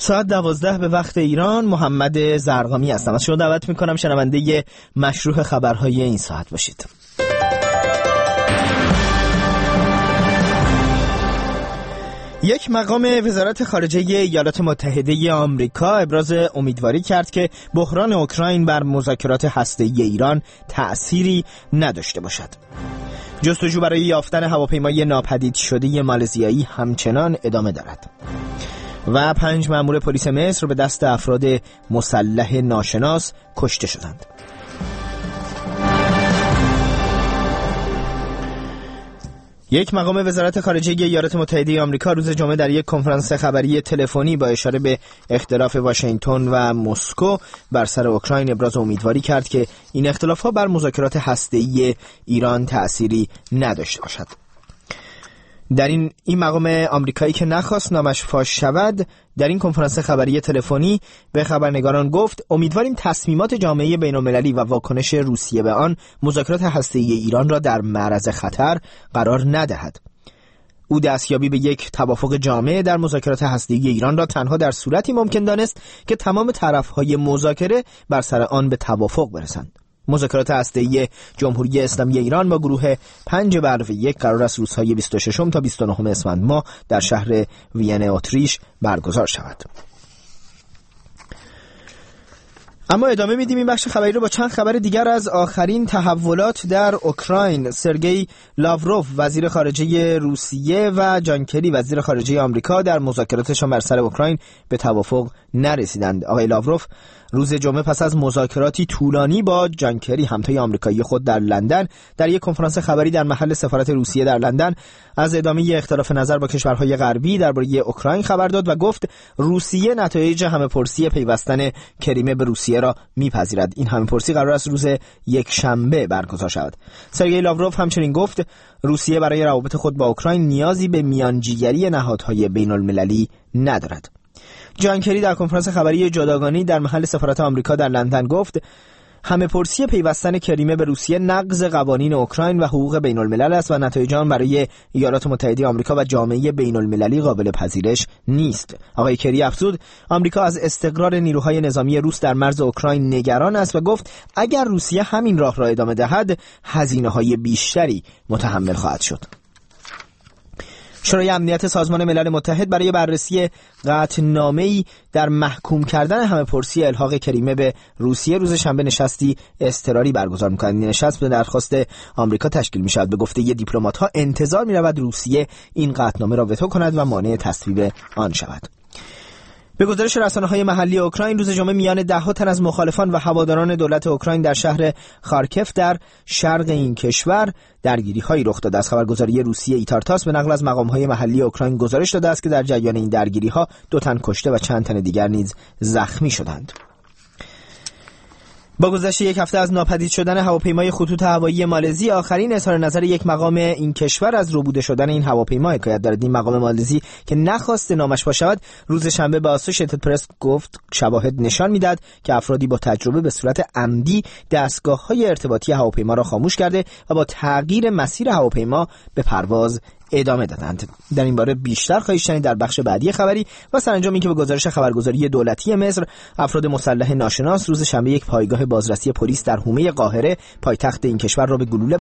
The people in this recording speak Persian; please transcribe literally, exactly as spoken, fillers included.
ساعت دوازده به وقت ایران. محمد زرقامی هستم. از شما دعوت میکنم شنونده مشروح خبرهای این ساعت باشید. یک مقام وزارت خارجه ایالات متحده آمریکا ابراز امیدواری کرد که بحران اوکراین بر مذاکرات هسته‌ای ایران تأثیری نداشته باشد. جستجو برای یافتن هواپیمای ناپدید شده مالزیایی همچنان ادامه دارد. و پنج مأمور پلیس مصر به دست افراد مسلح ناشناس کشته شدند. یک مقام وزارت خارجه ایالات متحده آمریکا روز جمعه در یک کنفرانس خبری تلفنی با اشاره به اختلاف واشنگتن و مسکو بر سر اوکراین ابراز امیدواری کرد که این اختلافات بر مذاکرات هسته‌ای ایران تأثیری نداشته باشد. در این این مقام آمریکایی که نخواست نامش فاش شود، در این کنفرانس خبری تلفنی به خبرنگاران گفت امیدواریم تصمیمات جامعه بین‌المللی و واکنش روسیه به آن مذاکرات هسته‌ای ایران را در معرض خطر قرار ندهد. او دستیابی به یک توافق جامع در مذاکرات هسته‌ای ایران را تنها در صورتی ممکن دانست که تمام طرف‌های مذاکره بر سر آن به توافق برسند. مذاکرات هسته‌ای جمهوری اسلامی ایران با گروه پنج برو یک قرار است روزهای بیست و شش تا بیست و نه اسفند ماه در شهر وین اتریش برگزار شود. اما ادامه میدیم این بخش خبری رو با چند خبر دیگر از آخرین تحولات در اوکراین. سرگئی لاوروف وزیر خارجه روسیه و جان کری وزیر خارجه آمریکا در مذاکراتشان بر سر اوکراین به توافق نرسیدند. آقای لاوروف روز جمعه پس از مذاکراتی طولانی با جان کری همتای آمریکایی خود در لندن در یک کنفرانس خبری در محل سفارت روسیه در لندن از ادامه اختلاف نظر با کشورهای غربی درباره اوکراین خبر داد و گفت روسیه نتایج همه‌پرسی پیوستن کریمه به روسیه را میپذیرد. این همه‌پرسی قرار است روز یک شنبه برگزار شود. سرگئی لاوروف همچنین گفت روسیه برای روابط خود با اوکراین نیازی به میانجیگری نهادهای بین‌المللی ندارد. جان کری در کنفرانس خبری جداگانه در محل سفارت آمریکا در لندن گفت همه‌پرسی پیوستن کریمه به روسیه نقض قوانین اوکراین و حقوق بین‌الملل است و نتایج آن برای ایالات متحده آمریکا و جامعه بین‌المللی قابل پذیرش نیست. آقای کری افزود آمریکا از استقرار نیروهای نظامی روس در مرز اوکراین نگران است و گفت اگر روسیه همین راه را ادامه دهد هزینه‌های بیشتری متحمل خواهد شد. شورای امنیت سازمان ملل متحد برای بررسی قطعنامه‌ای در محکوم کردن همه‌پرسی الحاق کریمه به روسیه روز شنبه نشستی اضطراری برگزار می‌کند. این نشست به درخواست آمریکا تشکیل می‌شود. به گفته دیپلمات‌ها انتظار می‌رود روسیه این قطعنامه را وتو کند و مانع تصویب آن شود. به گزارش رسانه‌های محلی اوکراین روز جمعه میان ده تن از مخالفان و هواداران دولت اوکراین در شهر خارکف در شرق این کشور درگیری‌هایی رخ داده است. خبرگزاری روسیه ایتارتاس به نقل از مقام‌های محلی اوکراین گزارش داده است که در جریان این درگیری‌ها دو تن کشته و چند تن دیگر نیز زخمی شدند. با گذشت یک هفته از ناپدید شدن هواپیمای خطوط هوایی مالزی، آخرین اظهار نظر یک مقام این کشور از ربوده شدن این هواپیما حکایت دارد. این مقام مالزی که نخواست نامش فاش شود روز شنبه به آسوشیتد پرس گفت شواهد نشان میداد که افرادی با تجربه به صورت عمدی دستگاه‌های ارتباطی هواپیما را خاموش کرده و با تغییر مسیر هواپیما به پرواز ادامه دادند. در این باره بیشتر خواهید شنید در بخش بعدی خبری. و سرانجام اینکه به گزارش خبرگزاری دولتی مصر افراد مسلح ناشناس روز شنبه یک پایگاه بازرسی پلیس در حومه قاهره پایتخت این کشور را به گلوله